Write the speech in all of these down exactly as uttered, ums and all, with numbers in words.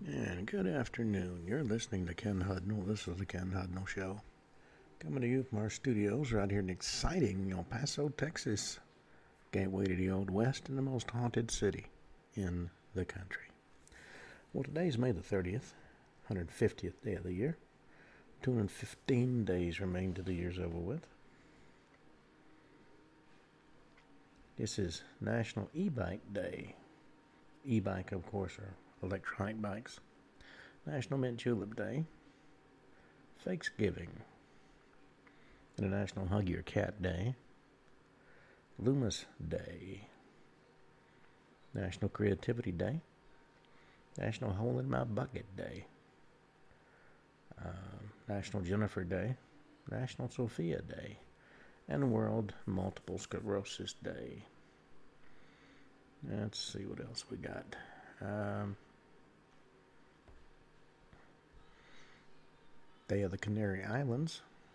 And good afternoon. You're listening to Ken Hudnall. This is the Ken Hudnall Show. Coming to you from our studios right here in exciting El Paso, Texas. Gateway to the Old West and the most haunted city in the country. Well, today's May the thirtieth, one hundred fiftieth day of the year. two hundred fifteen days remain till the year's over with. This is National E-Bike Day. E-bike, of course, are electronic bikes. National Mint Julep Day. Fakesgiving. International Hug Your Cat Day. Loomis Day. National Creativity Day. National Hole in My Bucket Day. Uh, National Jennifer Day. National Sophia Day. And World Multiple Sclerosis Day. Let's see what else we got. Um, Day of the Canary Islands.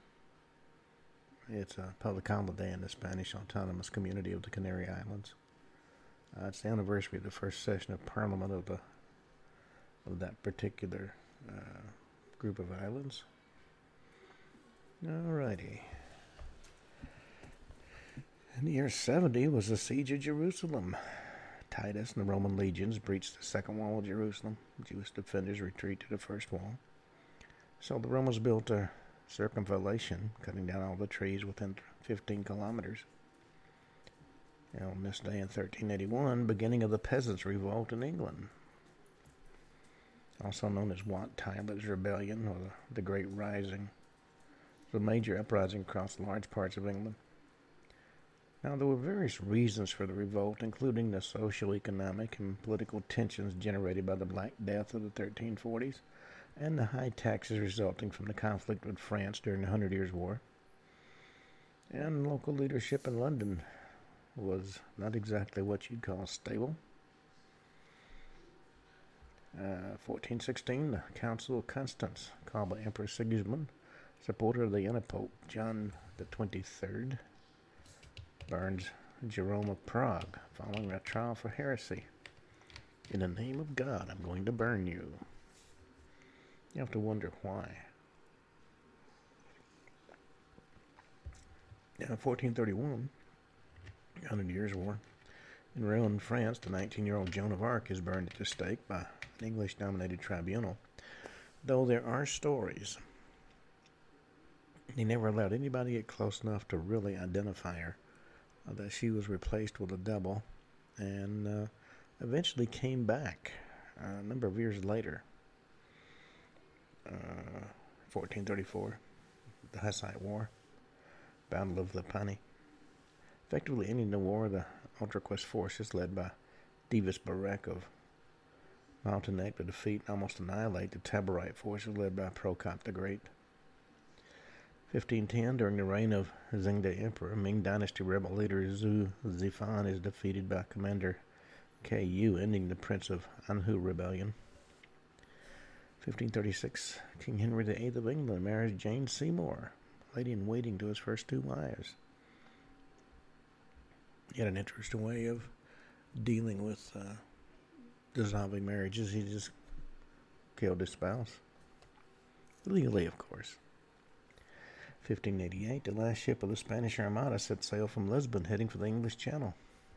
It's a public holiday in the Spanish Autonomous Community of the Canary Islands. Uh, it's the anniversary of the first session of Parliament of the of that particular uh, group of islands. Alrighty. In the year seventy was the Siege of Jerusalem. Titus and the Roman legions breached the second wall of Jerusalem. Jewish defenders retreated to the first wall. So the Romans built a circumvallation, cutting down all the trees within fifteen kilometers. And on this day in thirteen eighty-one, beginning of the Peasants' Revolt in England, also known as Wat Tyler's Rebellion or the, the Great Rising. It was a major uprising across large parts of England. Now, there were various reasons for the revolt, including the socio-economic and political tensions generated by the Black Death of the thirteen forties and the high taxes resulting from the conflict with France during the Hundred Years' War. And local leadership in London was not exactly what you'd call stable. Uh, fourteen sixteen, the Council of Constance, called by Emperor Sigismund, supporter of the Antipope John the twenty-third, burns Jerome of Prague following a trial for heresy. In the name of God, I'm going to burn you. You have to wonder why. Now, in fourteen thirty-one, Hundred Years' War, in Rouen, France, the nineteen-year-old Joan of Arc is burned at the stake by an English-dominated tribunal. Though there are stories, they never allowed anybody to get close enough to really identify her, uh, that she was replaced with a double, and uh, eventually came back uh, a number of years later. Uh, fourteen thirty-four, the Hussite War, Battle of Lipani. Effectively ending the war, the Utraquist forces led by Divis Barek of Montenegro to defeat and almost annihilate the Taborite forces led by Procop the Great. fifteen ten, during the reign of Zhengde Emperor, Ming Dynasty rebel leader Zhu Zifan is defeated by Commander K U, ending the Prince of Anhu Rebellion. fifteen thirty-six, King Henry the eighth of England marries Jane Seymour, lady-in-waiting to his first two wives. He had an interesting way of dealing with uh, dissolving marriages. He just killed his spouse. Legally, of course. fifteen eighty-eight, the last ship of the Spanish Armada set sail from Lisbon, heading for the English Channel.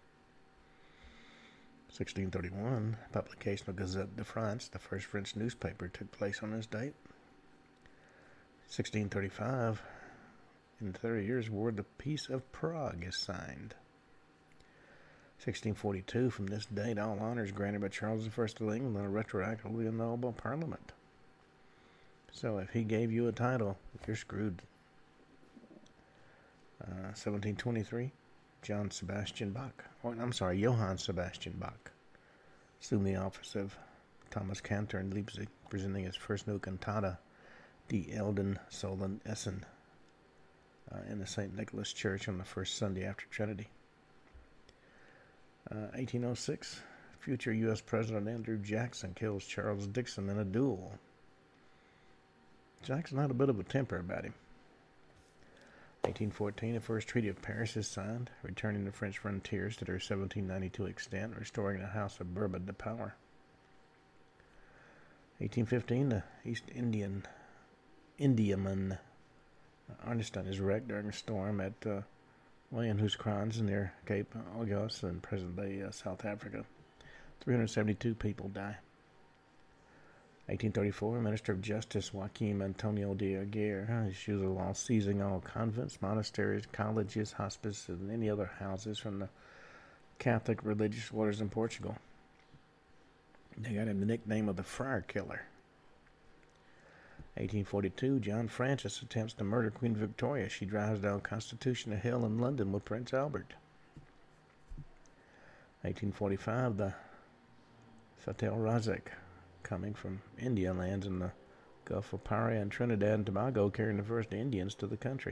sixteen thirty-one, publication of Gazette de France, the first French newspaper, took place on this date. sixteen thirty-five, in the Thirty Years' War, the Peace of Prague is signed. sixteen forty-two, from this date, all honors granted by Charles the First of England are retroactively annulled by Parliament. So if he gave you a title, you're screwed. Uh, seventeen twenty-three, John Sebastian Bach, or I'm sorry, Johann Sebastian Bach, assumed the office of Thomas Cantor in Leipzig, presenting his first new cantata, Die Elden Sollen Essen, uh, in the Saint Nicholas Church on the first Sunday after Trinity. Uh, eighteen oh six, future U S President Andrew Jackson kills Charles Dixon in a duel. Jackson had a bit of a temper about him. eighteen fourteen, the first Treaty of Paris is signed, returning the French frontiers to their seventeen ninety-two extent, restoring the House of Bourbon to power. eighteen fifteen, the East Indian Indiaman Arniston is wrecked during a storm at uh, Wilhelmskrans near Cape August in present-day uh, South Africa. three hundred seventy-two people die. eighteen thirty-four, Minister of Justice Joaquim Antonio de Aguirre issues a law seizing all convents, monasteries, colleges, hospices, and any other houses from the Catholic religious orders in Portugal. They got him the nickname of the Friar Killer. eighteen forty-two, John Francis attempts to murder Queen Victoria. She drives down Constitution Hill in London with Prince Albert. eighteen forty-five, the Fatal Razak, coming from India, lands in the Gulf of Paria and Trinidad and Tobago, carrying the first Indians to the country.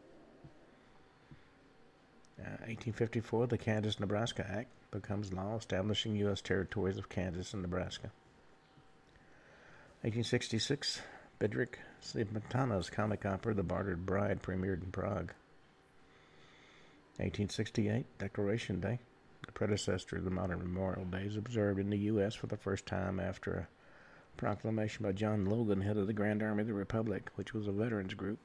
Uh, eighteen fifty-four, the Kansas-Nebraska Act becomes law, establishing U S territories of Kansas and Nebraska. eighteen sixty-six, Bedřich Smetana's comic opera, The Bartered Bride, premiered in Prague. eighteen sixty-eight, Declaration Day, the predecessor of the modern Memorial Day, is observed in the U S for the first time after a proclamation by John Logan, head of the Grand Army of the Republic, which was a veterans group.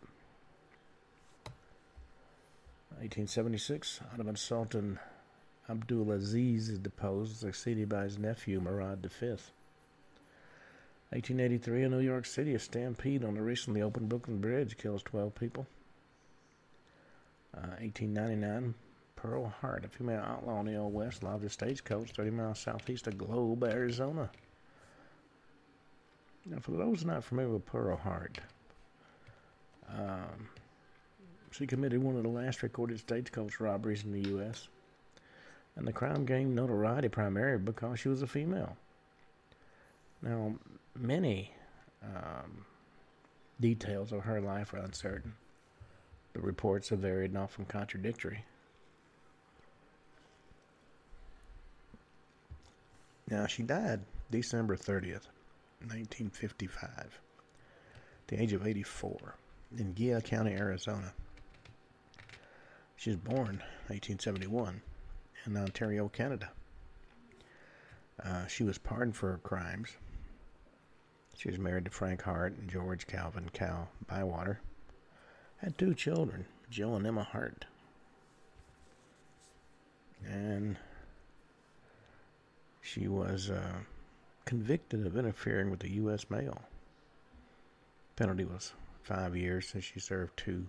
eighteen seventy-six, Ottoman Sultan Abdulaziz is deposed, succeeded by his nephew Murad the Fifth. eighteen eighty-three, in New York City, a stampede on the recently opened Brooklyn Bridge kills twelve people. Uh, eighteen ninety-nine, Pearl Hart, a female outlaw in the Old West, lodged a stagecoach thirty miles southeast of Globe, Arizona. Now, for those not familiar with Pearl Hart, um, she committed one of the last recorded stagecoach robberies in the U S, and the crime gained notoriety primarily because she was a female. Now, many um, details of her life are uncertain. The reports are varied and often contradictory. Now, she died December thirtieth, nineteen fifty-five, at the age of eighty-four, in Gia County, Arizona. She was born eighteen seventy-one in Ontario, Canada. Uh, she was pardoned for her crimes. She was married to Frank Hart and George Calvin Cal Bywater. Had two children, Joe and Emma Hart. And she was uh, convicted of interfering with the U S mail. Penalty was five years, so she served two.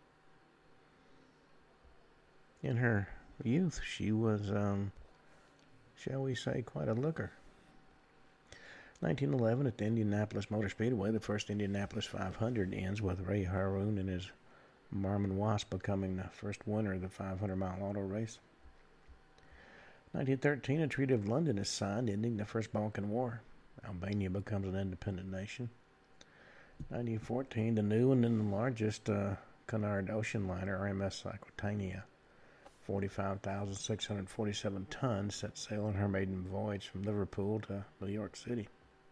In her youth, she was, um, shall we say, quite a looker. nineteen eleven, at the Indianapolis Motor Speedway, the first Indianapolis five hundred ends with Ray Harroun and his Marmon Wasp becoming the first winner of the five hundred mile auto race. nineteen thirteen, a Treaty of London is signed, ending the First Balkan War. Albania becomes an independent nation. nineteen fourteen, the new and then the largest uh, Cunard ocean liner, R M S Aquitania, forty-five thousand six hundred forty-seven tons, set sail on her maiden voyage from Liverpool to New York City.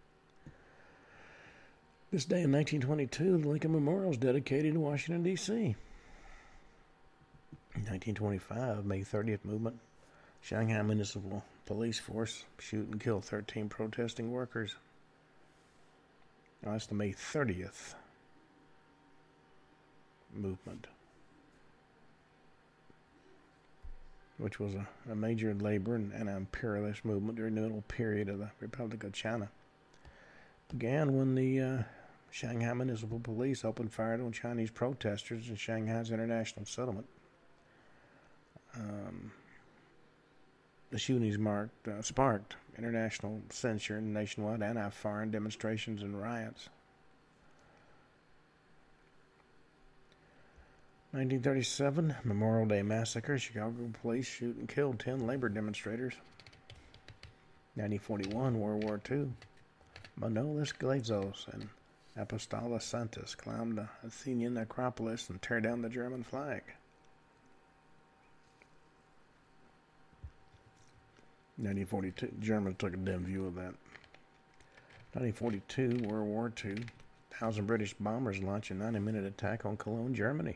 This day in nineteen twenty-two, the Lincoln Memorial is dedicated in Washington, D C nineteen twenty-five, May thirtieth movement. Shanghai Municipal Police Force shoot and kill thirteen protesting workers. Now, that's the May thirtieth movement, which was a, a major labor and, and imperialist movement during the middle period of the Republic of China. Began when the uh, Shanghai Municipal Police opened fire on Chinese protesters in Shanghai's international settlement. Um, the shootings marked, uh, sparked international censure and nationwide anti-foreign demonstrations and riots. nineteen thirty-seven, Memorial Day Massacre. Chicago police shoot and kill ten labor demonstrators. nineteen forty-one, World War Two. Manolis Glazos and Apostolos Santos climb the Athenian Acropolis and tear down the German flag. nineteen forty-two, Germans took a dim view of that. nineteen forty-two, World War Two. Thousand British bombers launch a ninety-minute attack on Cologne, Germany.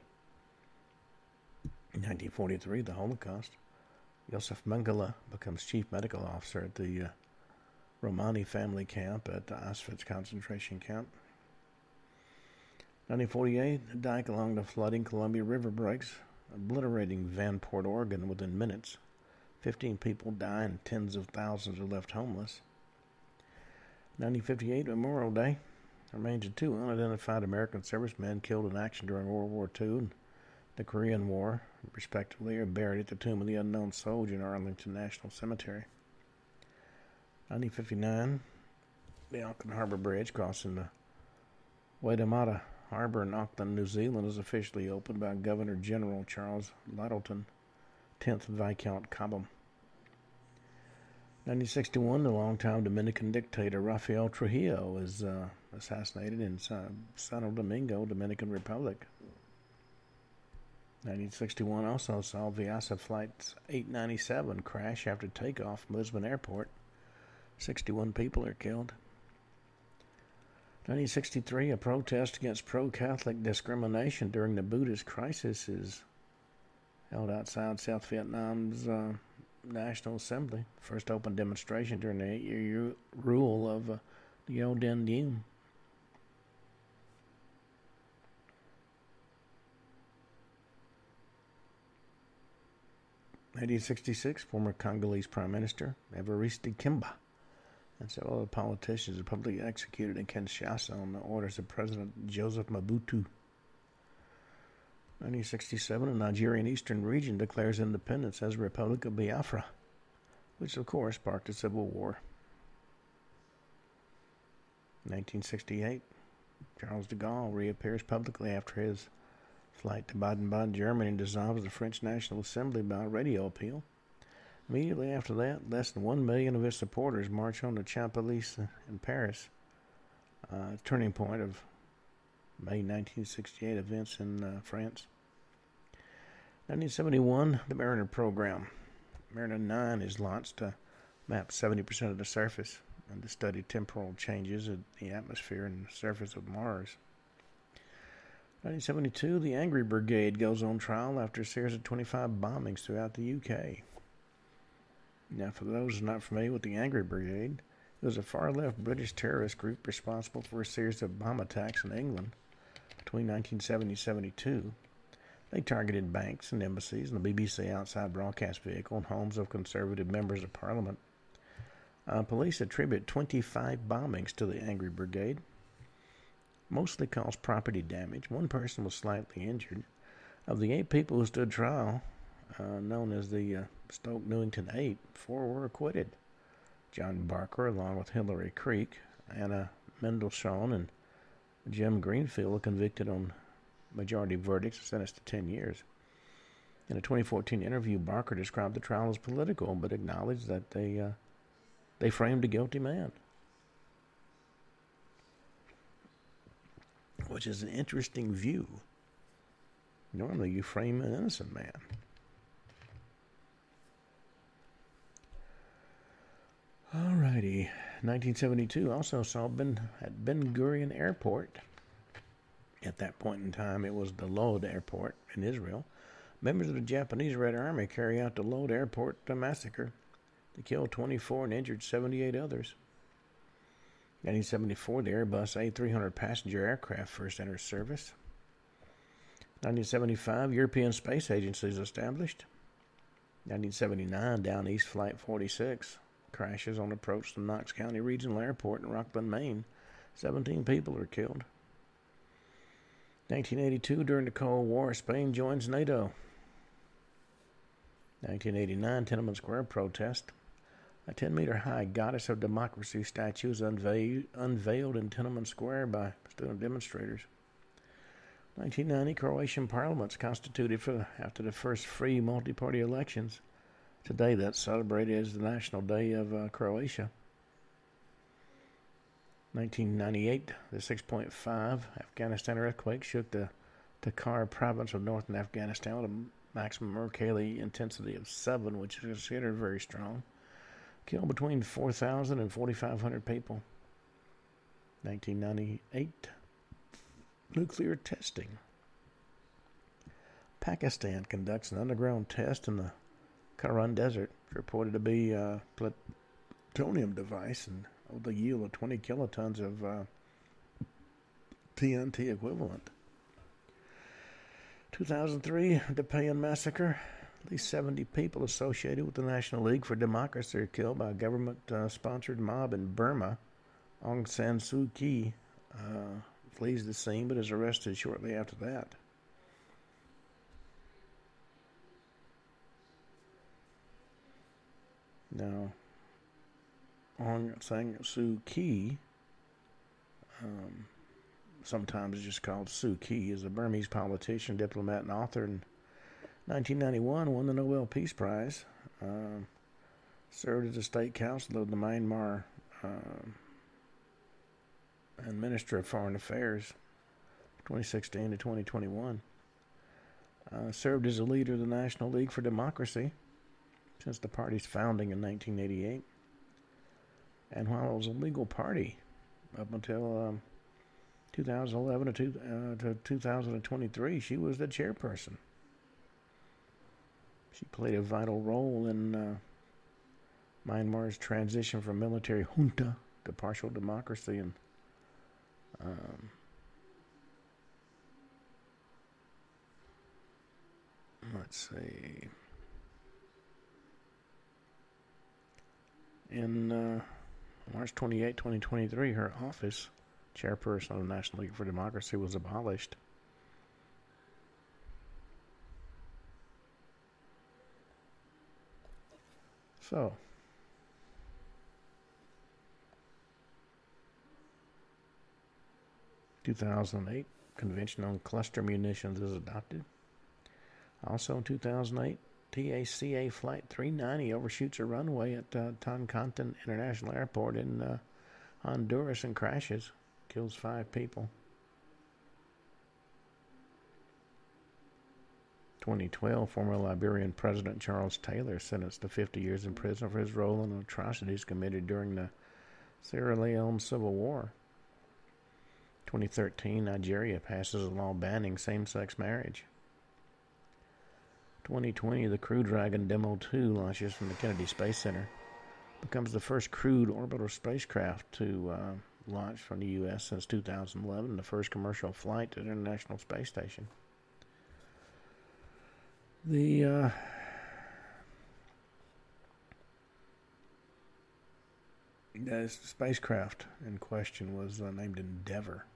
In nineteen forty-three, the Holocaust. Josef Mengele becomes chief medical officer at the uh, Romani family camp at the Auschwitz concentration camp. nineteen forty-eight, the dike along the flooding Columbia River breaks, obliterating Vanport, Oregon within minutes. Fifteen people die and tens of thousands are left homeless. nineteen fifty-eight, Memorial Day. Remains of two unidentified American servicemen killed in action during World War Two and the Korean War, respectively, are buried at the Tomb of the Unknown Soldier in Arlington National Cemetery. nineteen fifty-nine, the Auckland Harbour Bridge crossing the Waitemata Harbour in Auckland, New Zealand, is officially opened by Governor General Charles Lyttelton, tenth Viscount Cobham. nineteen sixty-one, the longtime Dominican dictator Rafael Trujillo is uh, assassinated in Santo Domingo, Dominican Republic. nineteen sixty-one also saw Viasa Flight eight ninety-seven crash after takeoff from Lisbon Airport. sixty-one people are killed. nineteen sixty-three, a protest against pro-Catholic discrimination during the Buddhist crisis is held outside South Vietnam's uh, National Assembly. First open demonstration during the eight-year rule of uh, Ngo Dinh Diem. nineteen sixty-six, former Congolese Prime Minister Evariste Kimba and several other politicians are publicly executed in Kinshasa on the orders of President Joseph Mobutu. nineteen sixty-seven, the Nigerian Eastern Region declares independence as Republic of Biafra, which of course sparked a civil war. nineteen sixty-eight, Charles de Gaulle reappears publicly after his flight to Baden-Baden, Germany, and dissolves the French National Assembly by radio appeal. Immediately after that, less than one million of his supporters march on the Champs-Élysées in Paris, uh, turning point of May nineteen sixty-eight events in uh, France. nineteen seventy-one, the Mariner program. Mariner nine is launched to map seventy percent of the surface and to study temporal changes in the atmosphere and surface of Mars. nineteen seventy-two, the Angry Brigade goes on trial after a series of twenty-five bombings throughout the U K. Now, for those not familiar with the Angry Brigade, it was a far-left British terrorist group responsible for a series of bomb attacks in England between nineteen seventy and seventy-two. They targeted banks and embassies and the B B C outside broadcast vehicle and homes of conservative members of parliament. Uh, police attribute twenty-five bombings to the Angry Brigade. Mostly caused property damage. One person was slightly injured. Of the eight people who stood trial, uh, known as the uh, Stoke Newington Eight, four were acquitted. John Barker, along with Hillary Creek, Anna Mendelssohn, and Jim Greenfield, were convicted on majority verdicts and sentenced to ten years. In a twenty fourteen interview, Barker described the trial as political, but acknowledged that they uh, they framed a guilty man, which is an interesting view. Normally, you frame an innocent man. Alrighty. nineteen seventy-two also saw Ben at Ben Gurion Airport. At that point in time, it was the Lod Airport in Israel. Members of the Japanese Red Army carry out the Lod Airport massacre. They killed twenty-four and injured seventy-eight others. nineteen seventy-four, the Airbus A three hundred passenger aircraft first enters service. nineteen seventy-five, European Space Agency is established. nineteen seventy-nine, Down East Flight forty-six crashes on approach to Knox County Regional Airport in Rockland, Maine. seventeen people are killed. nineteen eighty-two, during the Cold War, Spain joins NATO. nineteen eighty-nine, Tiananmen Square protest. A ten-meter-high Goddess of Democracy statue is unveiled, unveiled in Tiananmen Square by student demonstrators. nineteen ninety, Croatian Parliament is constituted for, after the first free multi-party elections. Today, that's celebrated as the National Day of uh, Croatia. nineteen ninety-eight, the six point five Afghanistan earthquake shook the Takhar province of northern Afghanistan with a maximum Mercalli intensity of seven, which is considered very strong. Killed between four thousand and forty-five hundred people. nineteen ninety-eight, nuclear testing. Pakistan conducts an underground test in the Karahan Desert. It's reported to be a plutonium device, and with a yield of twenty kilotons of uh, T N T equivalent. two thousand three, Dapayan massacre. At least seventy people associated with the National League for Democracy are killed by a government-sponsored uh, mob in Burma. Aung San Suu Kyi uh, flees the scene but is arrested shortly after that. Now, Aung San Suu Kyi, um, sometimes just called Suu Kyi, is a Burmese politician, diplomat, and author. In nineteen ninety-one, won the Nobel Peace Prize. Uh, served as a state councilor of the Myanmar uh, and Minister of Foreign Affairs, twenty sixteen to twenty twenty-one. Uh, served as a leader of the National League for Democracy since the party's founding in nineteen eighty-eight. And while it was a legal party up until um, two thousand eleven to, two, uh, to two thousand twenty-three, she was the chairperson. She played a vital role in uh, Myanmar's transition from military junta to partial democracy, and um, let's see, in uh, March twenty-eighth, twenty twenty-three, her office, chairperson of the National League for Democracy, was abolished. So, two thousand eight, Convention on Cluster Munitions is adopted. Also in two thousand eight, T A C A Flight three ninety overshoots a runway at uh, Toncontin International Airport in uh, Honduras and crashes, kills five people. twenty twelve, former Liberian President Charles Taylor sentenced to fifty years in prison for his role in atrocities committed during the Sierra Leone Civil War. twenty thirteen, Nigeria passes a law banning same-sex marriage. twenty twenty, the Crew Dragon Demo two launches from the Kennedy Space Center. Becomes the first crewed orbital spacecraft to uh, launch from the U S since two thousand eleven, the first commercial flight to the International Space Station. The uh, the spacecraft in question was uh, named Endeavour.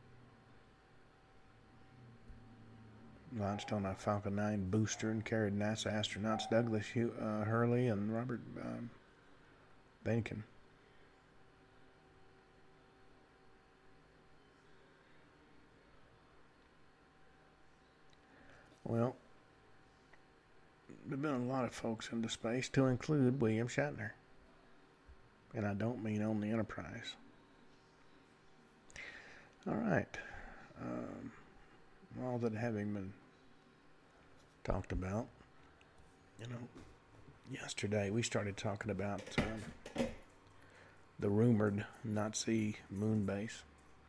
Launched on a Falcon nine booster and carried NASA astronauts Douglas Hugh, uh, Hurley and Robert um, Behnken. Well, there have been a lot of folks into space, to include William Shatner. And I don't mean on the Enterprise. All right. Um, all that having been talked about, you know, yesterday we started talking about um, the rumored Nazi moon base.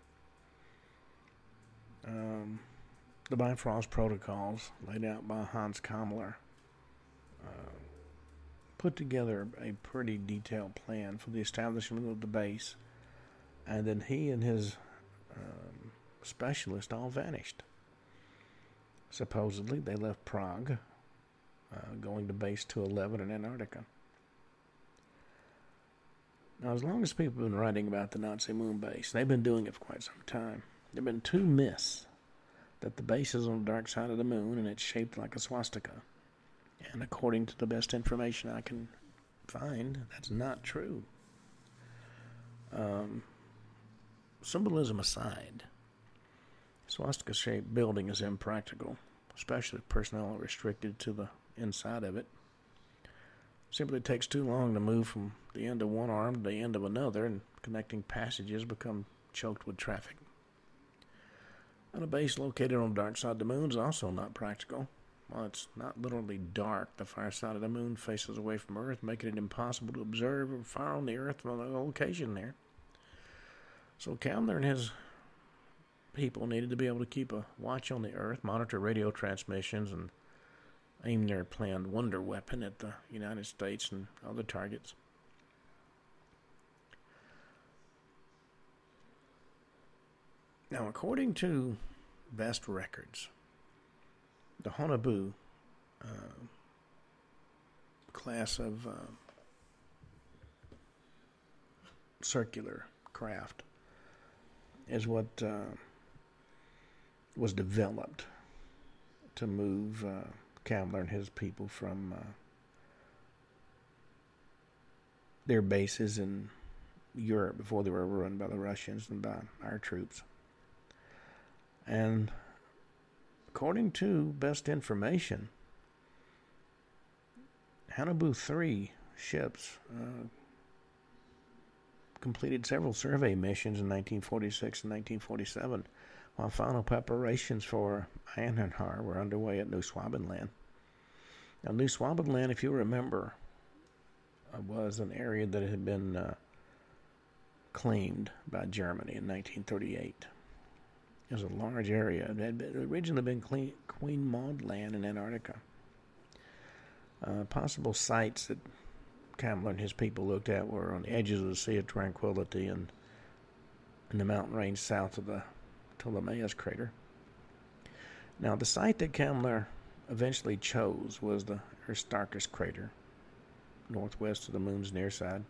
Um, the Bifrost protocols laid out by Hans Kammler Uh, put together a pretty detailed plan for the establishment of the base, and then he and his um, specialist all vanished. Supposedly, they left Prague, uh, going to base two eleven in Antarctica. Now, as long as people have been writing about the Nazi moon base, they've been doing it for quite some time. There have been two myths: that the base is on the dark side of the moon and it's shaped like a swastika. And according to the best information I can find, that's not true. Um, symbolism aside, swastika-shaped building is impractical, especially if personnel are restricted to the inside of it. Simply takes too long to move from the end of one arm to the end of another, and connecting passages become choked with traffic. And a base located on the dark side of the moon is also not practical. While it's not literally dark, the far side of the moon faces away from Earth, making it impossible to observe or fire on the Earth from the location there. So Kammler and his people needed to be able to keep a watch on the Earth, monitor radio transmissions, and aim their planned wonder weapon at the United States and other targets. Now, according to best records, the Haunebu uh, class of uh, circular craft is what uh, was developed to move uh, Kammler and his people from uh, their bases in Europe before they were overrun by the Russians and by our troops. And according to best information, Haunebu three ships uh, completed several survey missions in nineteen forty-six and nineteen forty-seven, while final preparations for Einherjar were underway at New Swabenland. Now, New Swabenland, if you remember, uh, was an area that had been uh, claimed by Germany in nineteen thirty-eight. It was a large area. It had been, originally been Queen, Queen Maud Land in Antarctica. Uh, possible sites that Kammler and his people looked at were on the edges of the Sea of Tranquility and in the mountain range south of the Ptolemaeus crater. Now, the site that Kammler eventually chose was the Aristarchus crater, northwest of the moon's near side.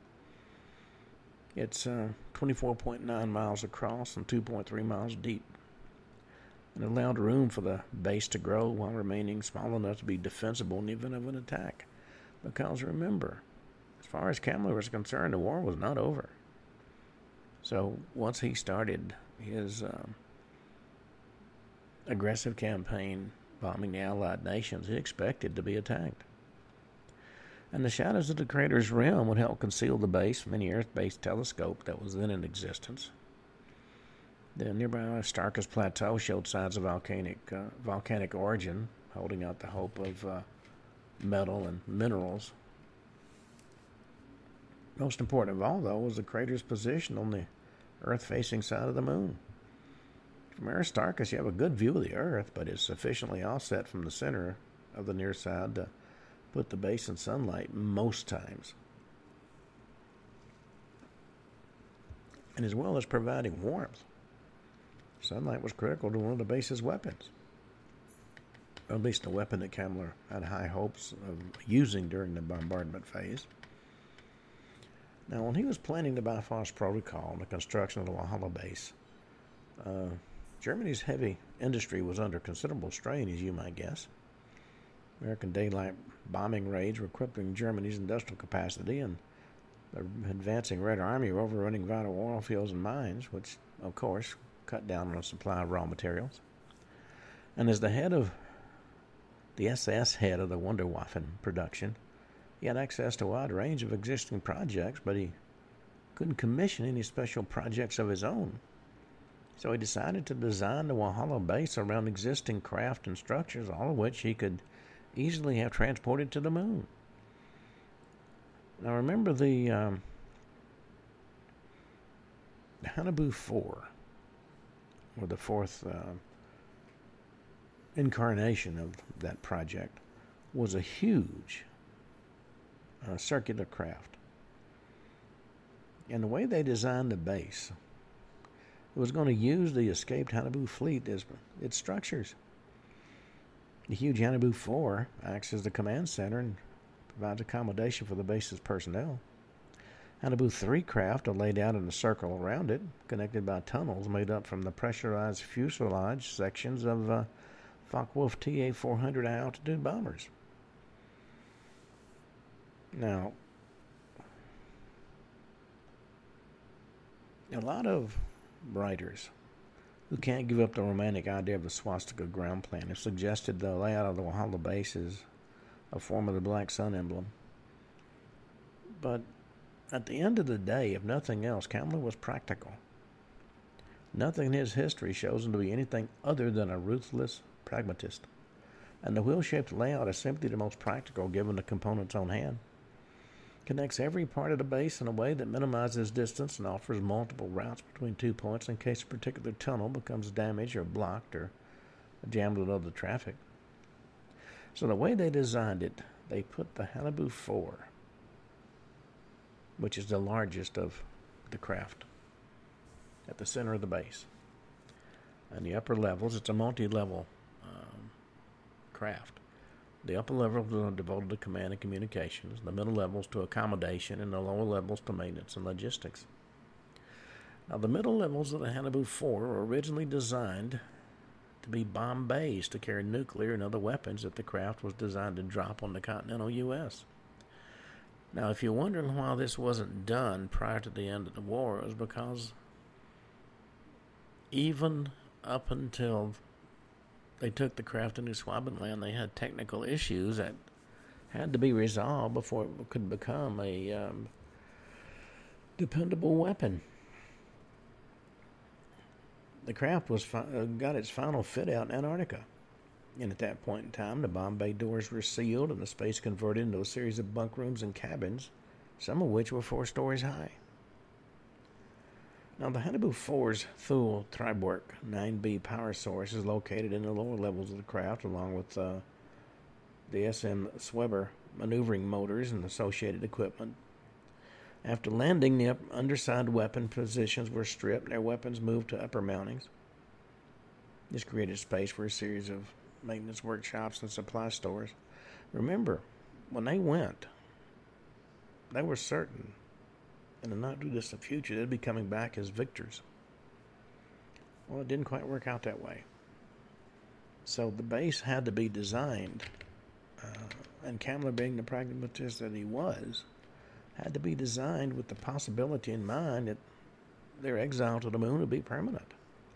It's uh, twenty-four point nine miles across and two point three miles deep, and allowed room for the base to grow while remaining small enough to be defensible in the event of an attack. Because remember, as far as Kammler was concerned, the war was not over. So once he started his uh, aggressive campaign bombing the Allied nations, he expected to be attacked. And the shadows of the crater's rim would help conceal the base from any Earth-based telescope that was then in existence. The nearby Aristarchus Plateau showed signs of volcanic uh, volcanic origin, holding out the hope of uh, metal and minerals. Most important of all, though, was the crater's position on the Earth-facing side of the moon. From Aristarchus, you have a good view of the Earth, but it's sufficiently offset from the center of the near side to put the base in sunlight most times. And as well as providing warmth, sunlight was critical to one of the base's weapons. Or at least a weapon that Kammler had high hopes of using during the bombardment phase. Now, when he was planning the Bifrost Protocol and the construction of the Walhalla base, uh, Germany's heavy industry was under considerable strain, as you might guess. American daylight bombing raids were crippling Germany's industrial capacity, and the advancing Red Army were overrunning vital oil fields and mines, which, of course, cut down on the supply of raw materials. And as the head of the S S head of the Wunderwaffen production, he had access to a wide range of existing projects, but he couldn't commission any special projects of his own. So he decided to design the Walhalla base around existing craft and structures, all of which he could easily have transported to the moon. Now remember the, um, the Haunebu four, or the fourth uh, incarnation of that project, was a huge uh, circular craft. And the way they designed the base, it was going to use the escaped Haunebu fleet as its structures. The huge Haunebu four acts as the command center and provides accommodation for the base's personnel. Haunebu three craft are laid out in a circle around it, connected by tunnels made up from the pressurized fuselage sections of uh, Focke-Wulf T A four hundred high-altitude bombers. Now, a lot of writers who can't give up the romantic idea of the swastika ground plan have suggested the layout of the Walhalla base is a form of the Black Sun emblem. But at the end of the day, if nothing else, Kammler was practical. Nothing in his history shows him to be anything other than a ruthless pragmatist. And the wheel-shaped layout is simply the most practical given the components on hand. Connects every part of the base in a way that minimizes distance and offers multiple routes between two points in case a particular tunnel becomes damaged or blocked or jammed with other traffic. So the way they designed it, they put the Haunebu four, which is the largest of the craft, at the center of the base. And the upper levels, it's a multi-level um, craft. The upper levels are devoted to command and communications, the middle levels to accommodation, and the lower levels to maintenance and logistics. Now, the middle levels of the Haunebu four were originally designed to be bomb bays to carry nuclear and other weapons that the craft was designed to drop on the continental U S. Now, if you're wondering why this wasn't done prior to the end of the war, it was because even up until they took the craft into Swabenland, they had technical issues that had to be resolved before it could become a um, dependable weapon. The craft was fi- uh, got its final fit out in Antarctica. And at that point in time, the bomb bay doors were sealed and the space converted into a series of bunk rooms and cabins, some of which were four stories high. Now, the Haunebu four's Thule Triebwerk nine B power source is located in the lower levels of the craft, along with uh, the S M Sweber maneuvering motors and associated equipment. After landing, the underside weapon positions were stripped and their weapons moved to upper mountings. This created space for a series of maintenance workshops and supply stores. Remember, when they went, they were certain in the not too distant future they'd be coming back as victors. Well, it didn't quite work out that way. So the base had to be designed, uh, and Kammler, being the pragmatist that he was, had to be designed with the possibility in mind that their exile to the moon would be permanent.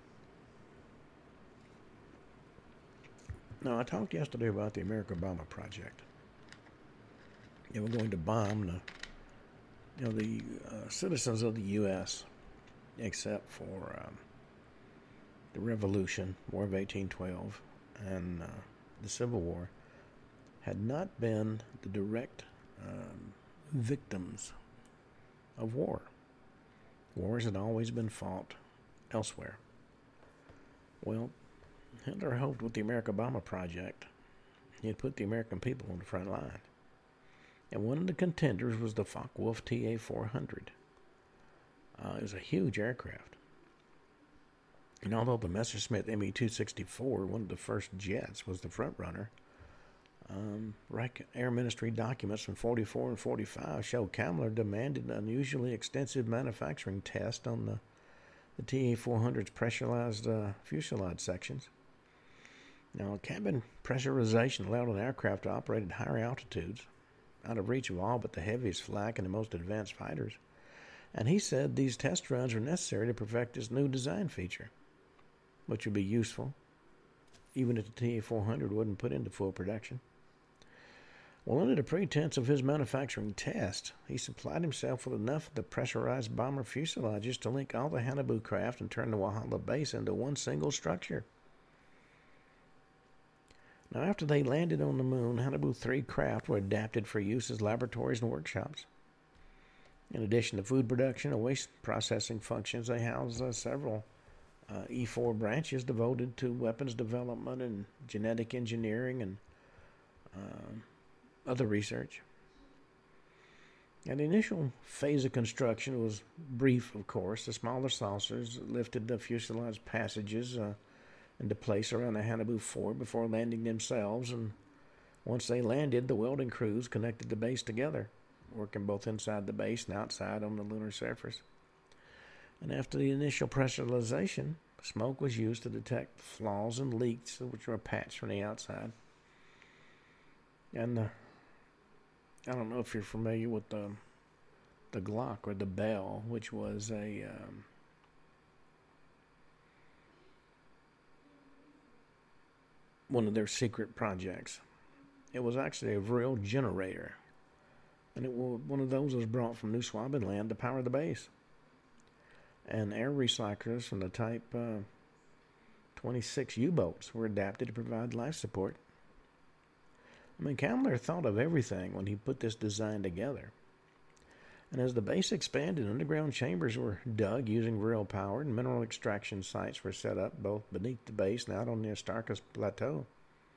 Now, I talked yesterday about the American Bomber Project. They were going to bomb the, you know, the uh, citizens of the U S, except for um, the Revolution, War of eighteen twelve, and uh, the Civil War, had not been the direct um, victims of war. Wars had always been fought elsewhere. Well, Hitler hoped with the American Bomber Project he had put the American people on the front line. And one of the contenders was the Focke-Wulf T A four hundred. Uh, it was a huge aircraft. And although the Messerschmitt M E two sixty-four, one of the first jets, was the front runner, um, Reich Air Ministry documents from forty-four and forty-five show Kammler demanded an unusually extensive manufacturing test on the, the T A four hundred's pressurized uh, fuselage sections. Now, cabin pressurization allowed an aircraft to operate at higher altitudes, out of reach of all but the heaviest flak and the most advanced fighters. And he said these test runs were necessary to perfect this new design feature, which would be useful, even if the T A four hundred wasn't put into full production. Well, under the pretense of his manufacturing test, he supplied himself with enough of the pressurized bomber fuselages to link all the Haunebu craft and turn the Walhalla base into one single structure. Now, after they landed on the moon, Haunebu three craft were adapted for use as laboratories and workshops. In addition to food production and waste processing functions, they housed uh, several uh, E four branches devoted to weapons development and genetic engineering and uh, other research. And the initial phase of construction was brief, of course. The smaller saucers lifted the fuselage passages uh, into place around the Haunebu four before landing themselves, and once they landed, the welding crews connected the base together, working both inside the base and outside on the lunar surface. And after the initial pressurization, smoke was used to detect flaws and leaks, which were patched from the outside. And uh, I don't know if you're familiar with the the Glock or the Bell, which was a um, one of their secret projects. It was actually a Vril generator, and it was one of those was brought from New Swabenland to power the base. And air recyclers from the Type uh, twenty-six U-boats were adapted to provide life support. I mean, Kammler thought of everything when he put this design together. And as the base expanded, underground chambers were dug using Vril power, and mineral extraction sites were set up both beneath the base and out on the Astarkas Plateau.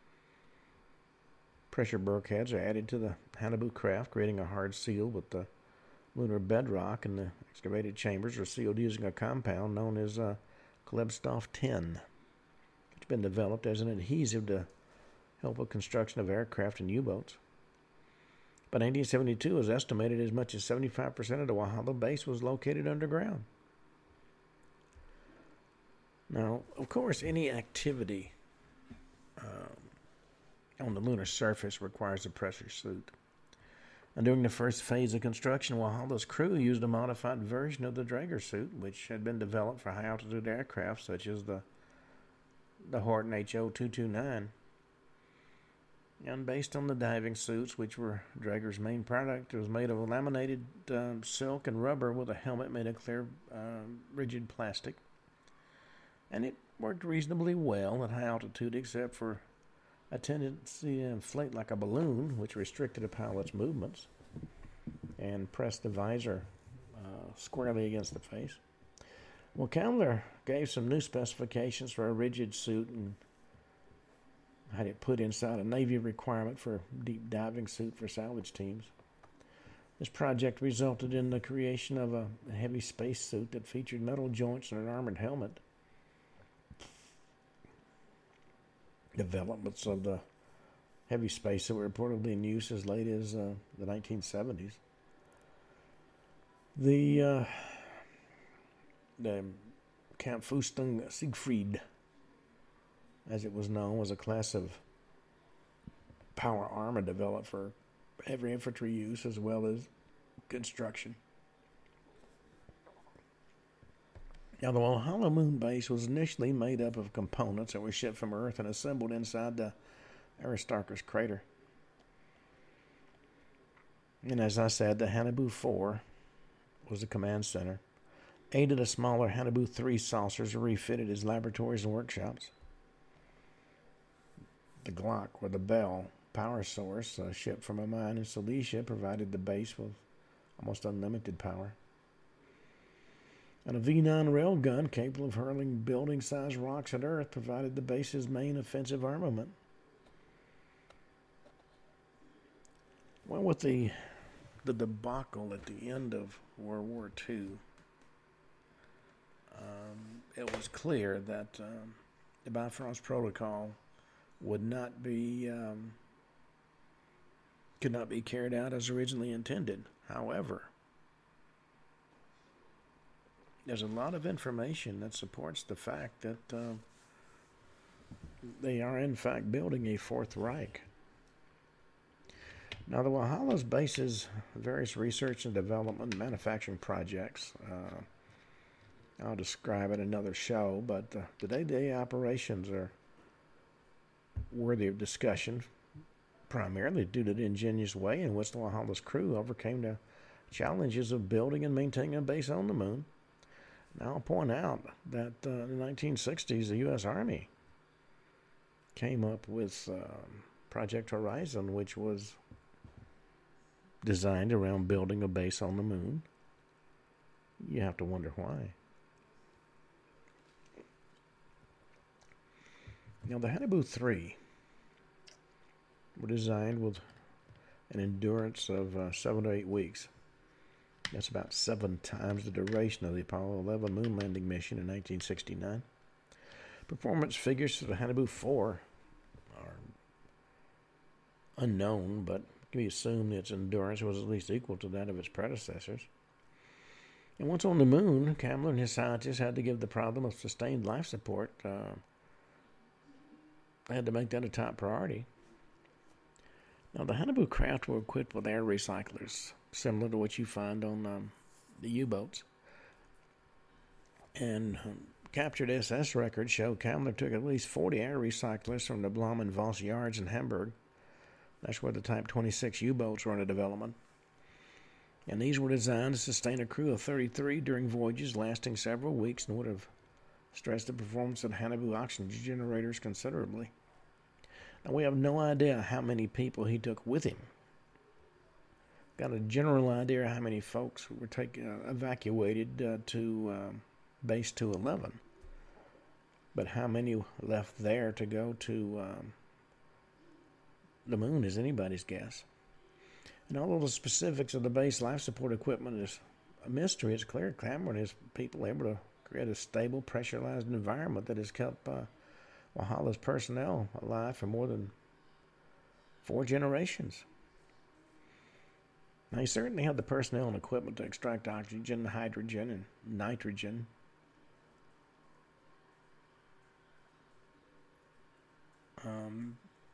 Pressure bulkheads are added to the Haunebu craft, creating a hard seal with the lunar bedrock, and the excavated chambers are sealed using a compound known as uh, Klebstoff tin. been developed as an adhesive to help with construction of aircraft and U-boats. By nineteen seventy-two, it was estimated as much as seventy-five percent of the Walhalla base was located underground. Now, of course, any activity um, on the lunar surface requires a pressure suit. And during the first phase of construction, Walhalla's crew used a modified version of the Draeger suit, which had been developed for high-altitude aircraft such as the, the Horten H O two twenty-nine. And based on the diving suits, which were Draeger's main product, it was made of laminated uh, silk and rubber with a helmet made of clear, uh, rigid plastic. And it worked reasonably well at high altitude, except for a tendency to inflate like a balloon, which restricted a pilot's movements and pressed the visor uh, squarely against the face. Well, Kammler gave some new specifications for a rigid suit and had it put inside a Navy requirement for a deep diving suit for salvage teams. This project resulted in the creation of a heavy space suit that featured metal joints and an armored helmet. Developments of the heavy space suit were reportedly in use as late as uh, the nineteen seventies. The, uh, the Kampfrüstung Siegfried, as it was known, was a class of power armor developed for heavy infantry use as well as construction. Now, the Walhalla moon base was initially made up of components that were shipped from Earth and assembled inside the Aristarchus crater. And as I said, the Haunebu four was the command center. Eight of the smaller Haunebu three saucers were refitted as laboratories and workshops. The Glock, or the Bell, power source, uh, shipped from a mine in Silesia, provided the base with almost unlimited power. And a V nine railgun capable of hurling building-sized rocks at Earth provided the base's main offensive armament. Well, with the the debacle at the end of World War Two, um, it was clear that um, the Bifrost Protocol would not be um, could not be carried out as originally intended. However, there's a lot of information that supports the fact that uh, they are in fact building a Fourth Reich. Now, the Walhalla's bases various research and development and manufacturing projects. Uh, I'll describe it in another show, but uh, the day-to-day operations are worthy of discussion, primarily due to the ingenious way in which the Walhalla's crew overcame the challenges of building and maintaining a base on the moon. Now, I'll point out that uh, in the nineteen sixties, the U S Army came up with um, Project Horizon, which was designed around building a base on the moon. You have to wonder why. Now, the Haunebu three were designed with an endurance of uh, seven to eight weeks. That's about seven times the duration of the Apollo eleven moon landing mission in nineteen sixty-nine. Performance figures for the Haunebu four are unknown, but can be assumed its endurance was at least equal to that of its predecessors. And once on the moon, Kammler and his scientists had to give the problem of sustained life support. Uh, they had to make that a top priority. Now, the Haunebu craft were equipped with air recyclers, similar to what you find on um, the U-boats. And um, captured S S records show Kammler took at least forty air recyclers from the Blom and Voss yards in Hamburg. That's where the Type twenty-six U-boats were under development. And these were designed to sustain a crew of thirty-three during voyages lasting several weeks and would have stressed the performance of Haunebu oxygen generators considerably. Now, we have no idea how many people he took with him. Got a general idea of how many folks were take, uh, evacuated uh, to um, Base two eleven. But how many left there to go to um, the moon is anybody's guess. And although the specifics of the base life support equipment is a mystery, it's clear Cameron and his people able to create a stable, pressurized environment that has kept uh, Walhalla's personnel alive for more than four generations. Now, he certainly had the personnel and equipment to extract oxygen, hydrogen, and nitrogen. Um,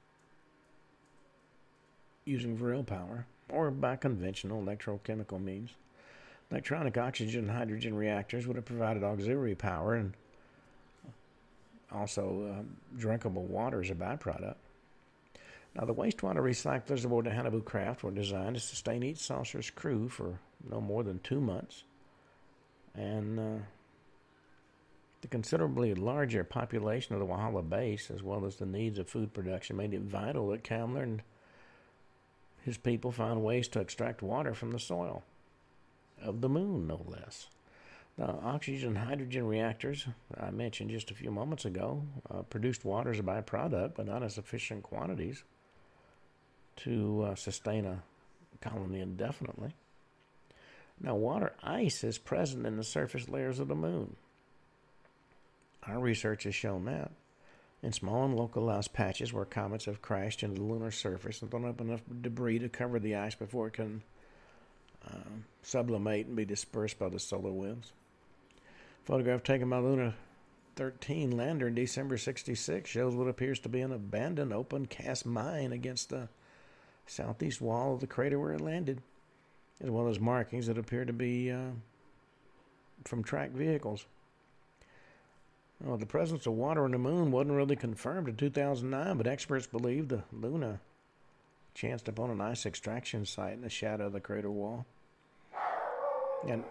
using vril power or by conventional electrochemical means. Electronic oxygen and hydrogen reactors would have provided auxiliary power and also uh, drinkable water as a byproduct. Now, the wastewater recyclers aboard the Haunebu craft were designed to sustain each saucer's crew for no more than two months. And uh, the considerably larger population of the Walhalla base, as well as the needs of food production, made it vital that Kamler and his people found ways to extract water from the soil of the moon, no less. The oxygen and hydrogen reactors I mentioned just a few moments ago uh, produced water as a byproduct, but not in sufficient quantities to uh, sustain a colony indefinitely. Now, water ice is present in the surface layers of the moon. Our research has shown that in small and localized patches where comets have crashed into the lunar surface and thrown up enough debris to cover the ice before it can uh, sublimate and be dispersed by the solar winds. Photograph taken by Luna thirteen lander in December sixty-six shows what appears to be an abandoned open cast mine against the southeast wall of the crater where it landed, as well as markings that appear to be uh, from tracked vehicles. Well, the presence of water on the moon wasn't really confirmed in two thousand nine, but experts believe the Luna chanced upon an ice extraction site in the shadow of the crater wall. And,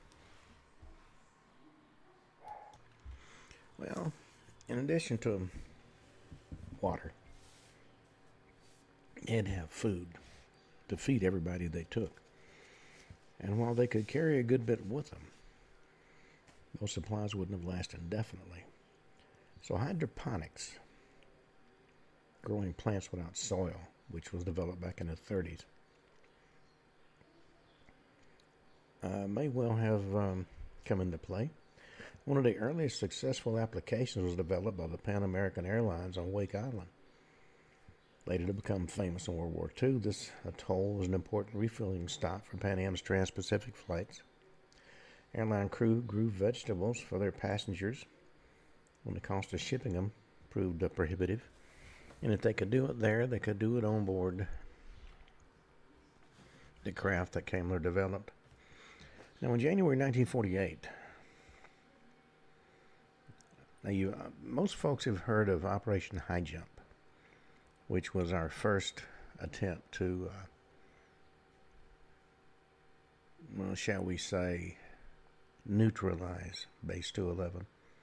well, in addition to water, they'd have food to feed everybody they took. And while they could carry a good bit with them, those supplies wouldn't have lasted indefinitely. So hydroponics, growing plants without soil, which was developed back in the thirties, uh, may well have um, come into play. One of the earliest successful applications was developed by the Pan American Airlines on Wake Island. Later to become famous in World War Two, this atoll was an important refueling stop for Pan Am's trans-Pacific flights. Airline crew grew vegetables for their passengers when the cost of shipping them proved uh, prohibitive. And if they could do it there, they could do it on board the craft that Kamler developed. Now, in January nineteen forty-eight, now you, uh, most folks have heard of Operation High Jump, which was our first attempt to, uh, well, shall we say, neutralize Base two eleven.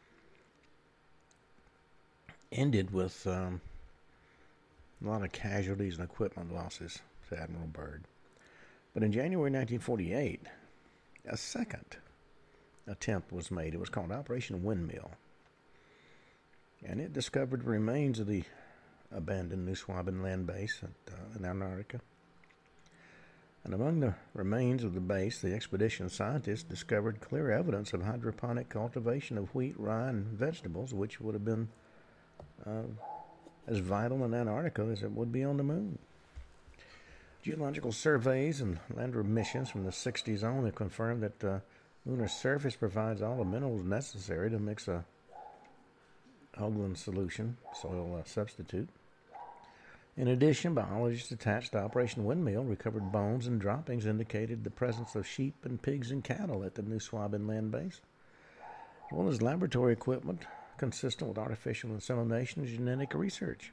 Ended with um, a lot of casualties and equipment losses to Admiral Byrd. But in January nineteen forty-eight, a second attempt was made. It was called Operation Windmill. And it discovered remains of the abandoned New Swabin land base at, uh, in Antarctica. And among the remains of the base, the expedition scientists discovered clear evidence of hydroponic cultivation of wheat, rye, and vegetables, which would have been uh, as vital in Antarctica as it would be on the moon. Geological surveys and lander missions from the sixties on have confirmed that the uh, lunar surface provides all the minerals necessary to mix a Hoagland solution, soil uh, substitute. In addition, biologists attached to Operation Windmill recovered bones and droppings indicated the presence of sheep and pigs and cattle at the New Swabin land base, as well as laboratory equipment consistent with artificial insemination and genetic research.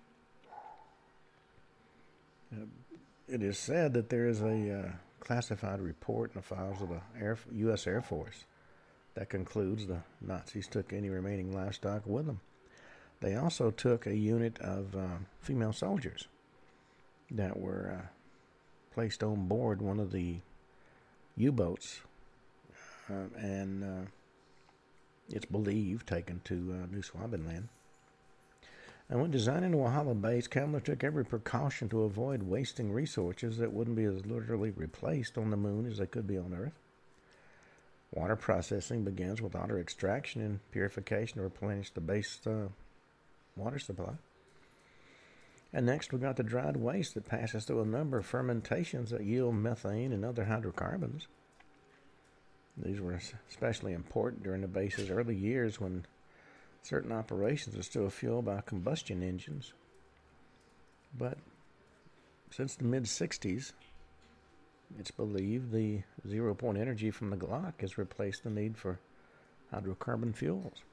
Uh, it is said that there is a uh, classified report in the files of the Air, U S Air Force that concludes the Nazis took any remaining livestock with them. They also took a unit of uh, female soldiers that were uh, placed on board one of the U-boats uh, and uh, it's believed taken to uh, New Swabinland. And when designing the Walhalla base, Kamler took every precaution to avoid wasting resources that wouldn't be as literally replaced on the moon as they could be on Earth. Water processing begins with water extraction and purification to replenish the base uh, water supply. And next we got the dried waste that passes through a number of fermentations that yield methane and other hydrocarbons. These were especially important during the base's early years when certain operations were still fueled by combustion engines. But since the mid-sixties, it's believed the zero-point energy from the Glock has replaced the need for hydrocarbon fuels.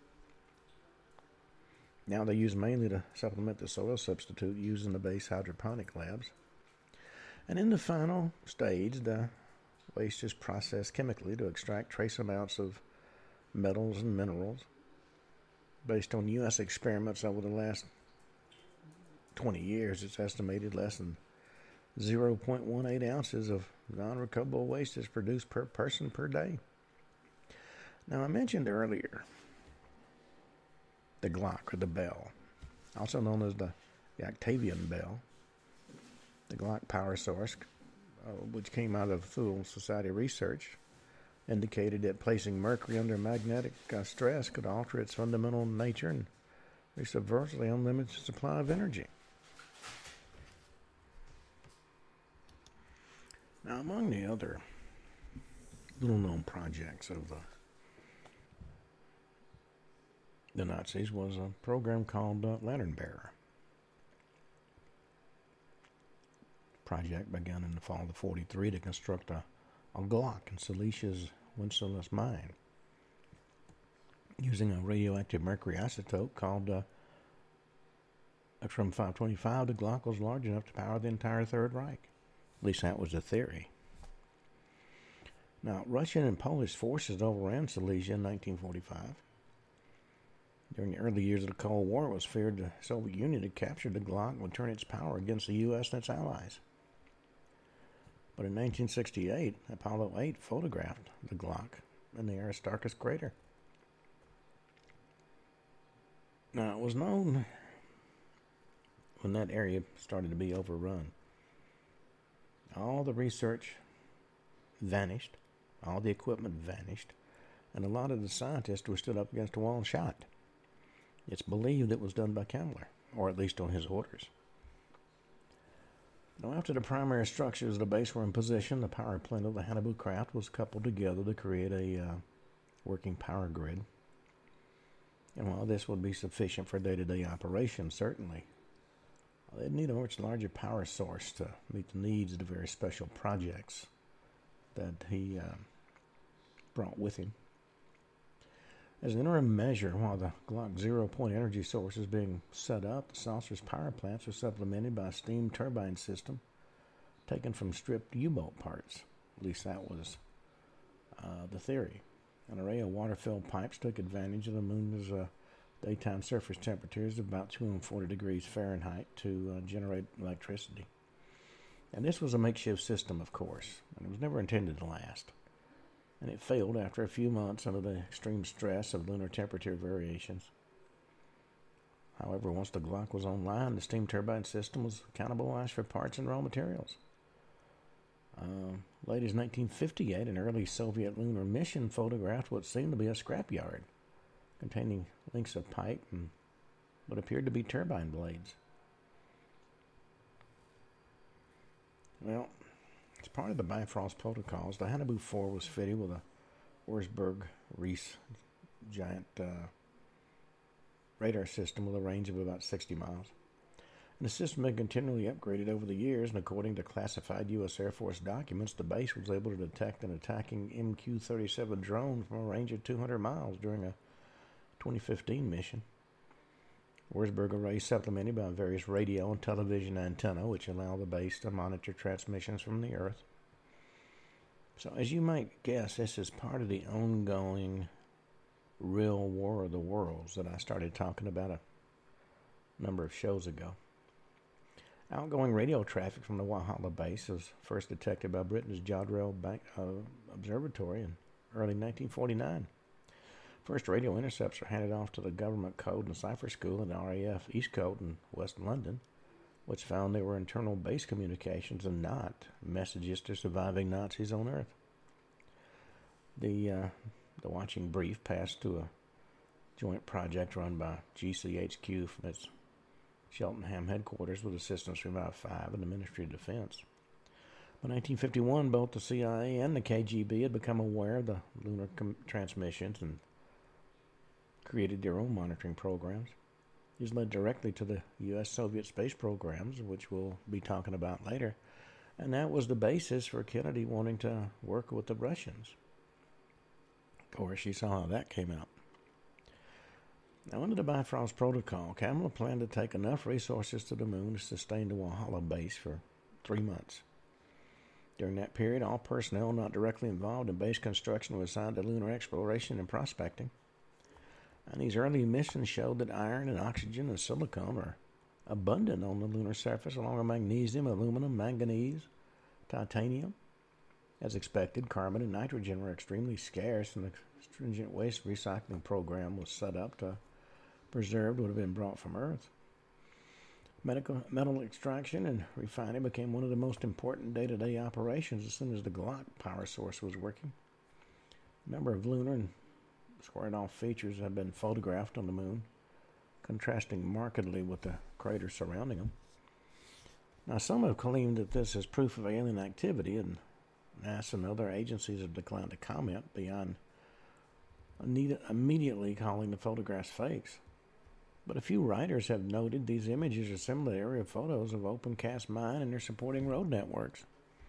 Now they use mainly to supplement the soil substitute used in the base hydroponic labs. And in the final stage, the waste is processed chemically to extract trace amounts of metals and minerals. Based on U S experiments over the last twenty years, it's estimated less than zero point one eight ounces of non-recoverable waste is produced per person per day. Now, I mentioned earlier the Glock, or the Bell, also known as the, the Octavian Bell. The Glock power source, uh, which came out of Thule Society research, indicated that placing mercury under magnetic uh, stress could alter its fundamental nature and reach a virtually unlimited supply of energy. Now, among the other little-known projects of the the Nazis was a program called uh, Lantern Bearer. The project began in the fall of forty-three to construct a, a Glock in Silesia's Wenceslas mine using a radioactive mercury isotope called uh, Yttrium five twenty-five. The Glock was large enough to power the entire Third Reich. At least that was the theory. Now, Russian and Polish forces overran Silesia in nineteen forty-five. During the early years of the Cold War, it was feared the Soviet Union had captured the Glock and would turn its power against the U S and its allies. But in nineteen sixty-eight, Apollo eight photographed the Glock in the Aristarchus crater. Now, it was known when that area started to be overrun. All the research vanished, all the equipment vanished, and a lot of the scientists were stood up against a wall and shot. It's believed it was done by Kammler, or at least on his orders. Now, after the primary structures of the base were in position, the power plant of the Haunebu craft was coupled together to create a uh, working power grid. And while this would be sufficient for day-to-day operations, certainly, they'd need a much larger power source to meet the needs of the very special projects that he uh, brought with him. As an interim measure, while the Glock zero-point energy source is being set up, the saucer's power plants are supplemented by a steam turbine system taken from stripped U-boat parts. At least that was uh, the theory. An array of water-filled pipes took advantage of the moon's uh, daytime surface temperatures of about two hundred forty degrees Fahrenheit to uh, generate electricity. And this was a makeshift system, of course, and it was never intended to last. And it failed after a few months under the extreme stress of lunar temperature variations. However, once the Glock was online, the steam turbine system was cannibalized for parts and raw materials. Uh, late as nineteen fifty-eight, an early Soviet lunar mission photographed what seemed to be a scrapyard containing links of pipe and what appeared to be turbine blades. Well, as part of the Bifrost protocols, the Haunebu four was fitted with a Wurzburg-Reese giant uh, radar system with a range of about sixty miles. And the system had continually upgraded over the years, and according to classified U S Air Force documents, the base was able to detect an attacking M Q thirty-seven drone from a range of two hundred miles during a twenty fifteen mission. Wurzburg array supplemented by various radio and television antennae, which allow the base to monitor transmissions from the Earth. So, as you might guess, this is part of the ongoing real war of the worlds that I started talking about a number of shows ago. Outgoing radio traffic from the Walhalla base was first detected by Britain's Jodrell Bank, uh, Observatory in early nineteen forty-nine. First radio intercepts were handed off to the Government Code and Cipher School at R A F Eastcote in West London, which found they were internal base communications and not messages to surviving Nazis on Earth. The uh, the watching brief passed to a joint project run by G C H Q from its Cheltenham headquarters with assistance from about five in the Ministry of Defense. By nineteen fifty-one, both the C I A and the K G B had become aware of the lunar com- transmissions and created their own monitoring programs. These led directly to the U S Soviet space programs, which we'll be talking about later, and that was the basis for Kennedy wanting to work with the Russians. Of course, you saw how that came out. Now, under the Bifrost Protocol, Kamala planned to take enough resources to the moon to sustain the Walhalla base for three months. During that period, all personnel not directly involved in base construction was assigned to lunar exploration and prospecting. And these early missions showed that iron and oxygen and silicon are abundant on the lunar surface, along with magnesium, aluminum, manganese, titanium. As expected, carbon and nitrogen were extremely scarce, and the stringent waste recycling program was set up to preserve what had been brought from Earth. Medical, metal extraction and refining became one of the most important day-to-day operations as soon as the Glock power source was working. A number of lunar and squared-off features have been photographed on the moon, contrasting markedly with the craters surrounding them. Now, some have claimed that this is proof of alien activity, and NASA and other agencies have declined to comment beyond immediately calling the photographs fakes. But a few writers have noted these images are similar to aerial photos of open cast mine and their supporting road networks.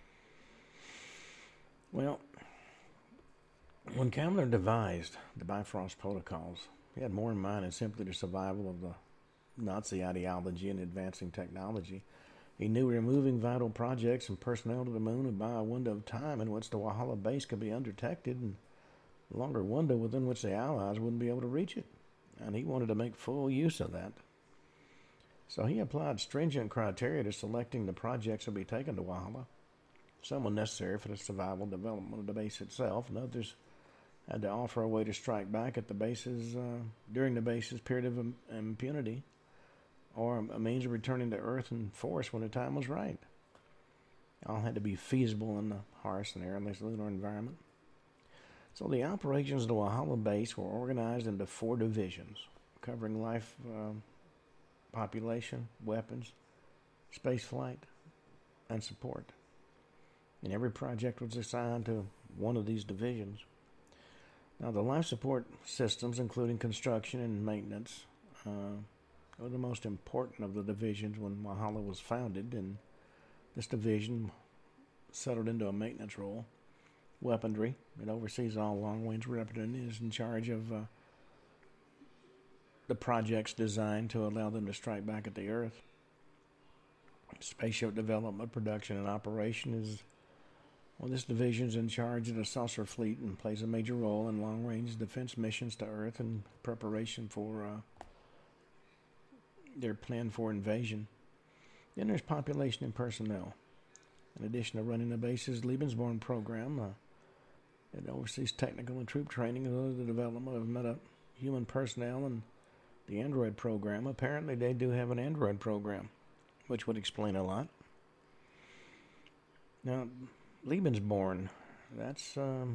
Well, when Kamler devised the Bifrost protocols, he had more in mind than simply the survival of the Nazi ideology and advancing technology. He knew removing vital projects and personnel to the moon would buy a window of time in which the Walhalla base could be undetected, and a longer window within which the Allies wouldn't be able to reach it. And he wanted to make full use of that. So he applied stringent criteria to selecting the projects that would be taken to Walhalla. Some were necessary for the survival and development of the base itself, and others had to offer a way to strike back at the bases uh, during the base's period of im- impunity, or a means of returning to Earth in force when the time was right. All had to be feasible in the harsh and airless lunar environment. So the operations of the Walhalla base were organized into four divisions, covering life, uh, population, weapons, space flight, and support. And every project was assigned to one of these divisions. Now, the life support systems, including construction and maintenance, uh, were the most important of the divisions when Walhalla was founded, and this division settled into a maintenance role. Weaponry, it oversees all long-range weaponry, is in charge of uh, the projects designed to allow them to strike back at the Earth. Spaceship development, production, and operation is, well, this division is in charge of the saucer fleet and plays a major role in long-range defense missions to Earth in preparation for uh, their plan for invasion. Then there's population and personnel. In addition to running the base's Lebensborn program, uh, it oversees technical and troop training as well as the development of meta-human personnel and the android program. Apparently, they do have an android program, which would explain a lot. Now, Lebensborn, that's um,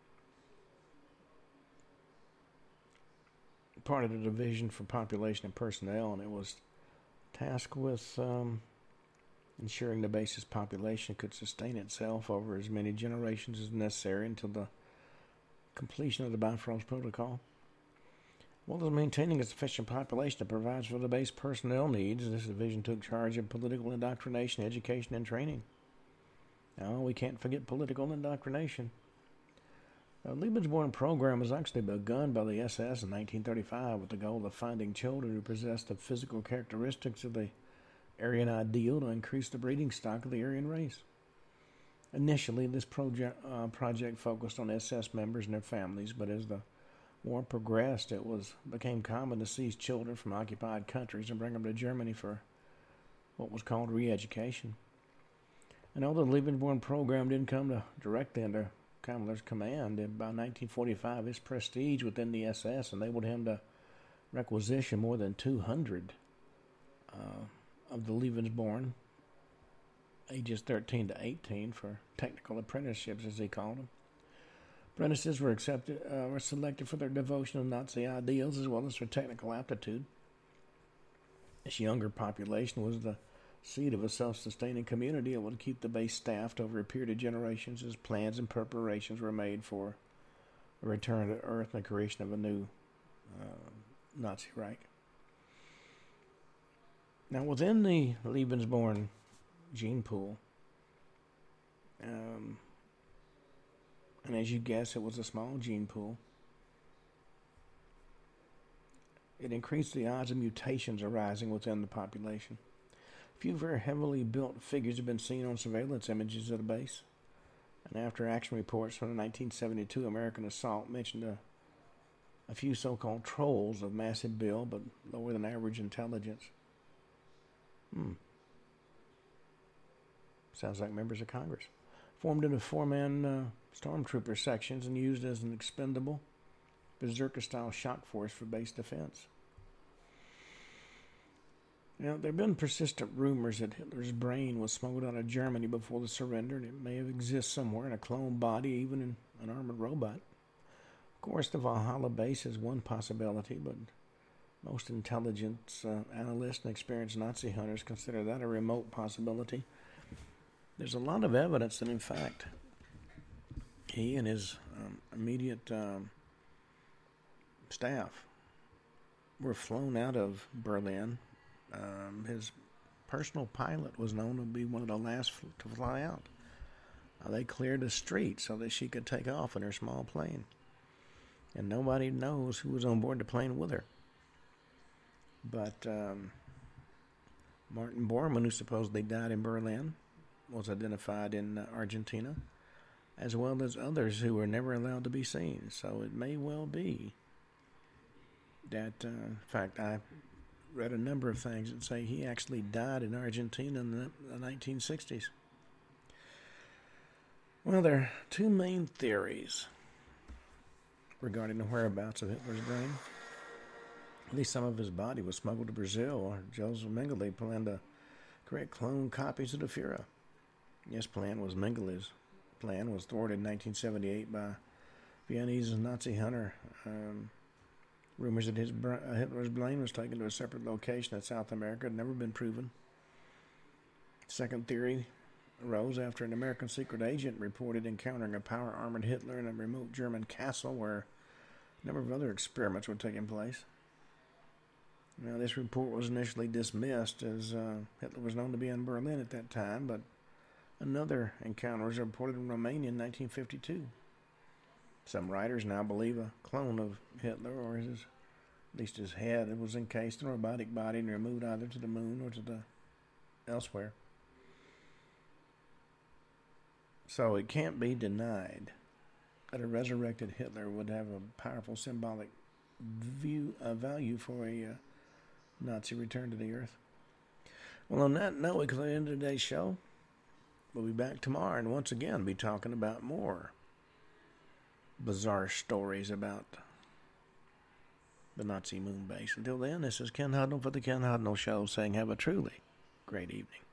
part of the division for population and personnel, and it was tasked with um, ensuring the base's population could sustain itself over as many generations as necessary until the completion of the Bifrost Protocol. While well, maintaining a sufficient population that provides for the base personnel needs, this division took charge of political indoctrination, education, and training. Now, we can't forget political indoctrination. The Lebensborn program was actually begun by the S S in nineteen thirty-five with the goal of finding children who possessed the physical characteristics of the Aryan ideal to increase the breeding stock of the Aryan race. Initially, this project, uh, project focused on S S members and their families, but as the war progressed, it was became common to seize children from occupied countries and bring them to Germany for what was called re-education. And although the Lebensborn program didn't come to directly under Kammler's command, by nineteen forty-five, his prestige within the S S enabled him to requisition more than two hundred uh, of the Lebensborn, ages thirteen to eighteen, for technical apprenticeships, as he called them. Apprentices were accepted, uh, were selected for their devotion to Nazi ideals as well as their technical aptitude. This younger population was the seed of a self-sustaining community able to keep the base staffed over a period of generations as plans and preparations were made for a return to Earth and the creation of a new uh, Nazi Reich. Now, within the Lebensborn gene pool, um, and as you guess, it was a small gene pool, it increased the odds of mutations arising within the population. A few very heavily built figures have been seen on surveillance images of the base. And after action reports from the nineteen seventy-two American assault mentioned a, a few so-called trolls of massive build but lower than average intelligence. Hmm. Sounds like members of Congress. Formed into four-man uh, stormtrooper sections and used as an expendable berserker-style shock force for base defense. Now, there have been persistent rumors that Hitler's brain was smuggled out of Germany before the surrender, and it may have existed somewhere in a clone body, even in an armored robot. Of course, the Valhalla base is one possibility, but most intelligence uh, analysts and experienced Nazi hunters consider that a remote possibility. There's a lot of evidence that, in fact, he and his um, immediate um, staff were flown out of Berlin. Um, his personal pilot was known to be one of the last to fly out. Uh, they cleared the street so that she could take off in her small plane. And nobody knows who was on board the plane with her. But um, Martin Bormann, who supposedly died in Berlin, was identified in uh, Argentina, as well as others who were never allowed to be seen. So it may well be that, uh, in fact, I read a number of things that say he actually died in Argentina in the, the nineteen sixties. Well, there are two main theories regarding the whereabouts of Hitler's brain. At least some of his body was smuggled to Brazil, or Joseph Mengele planned to create clone copies of the Führer. This plan was Mengele's plan was thwarted in nineteen seventy-eight by Viennese Nazi hunter. Um, rumors that his uh, Hitler's brain was taken to a separate location in South America had never been proven. Second theory arose after an American secret agent reported encountering a power-armored Hitler in a remote German castle where a number of other experiments were taking place. Now, this report was initially dismissed as uh, Hitler was known to be in Berlin at that time, but another encounter was reported in Romania in nineteen fifty-two. Some writers now believe a clone of Hitler, or his, at least his head, it was encased in a robotic body and removed either to the moon or to the elsewhere. So it can't be denied that a resurrected Hitler would have a powerful symbolic view, uh, value for a uh, Nazi return to the earth. Well, on that note, we come to the end of today's show. We'll be back tomorrow and once again be talking about more bizarre stories about the Nazi moon base. Until then, this is Ken Hudnall for the Ken Hudnall Show saying have a truly great evening.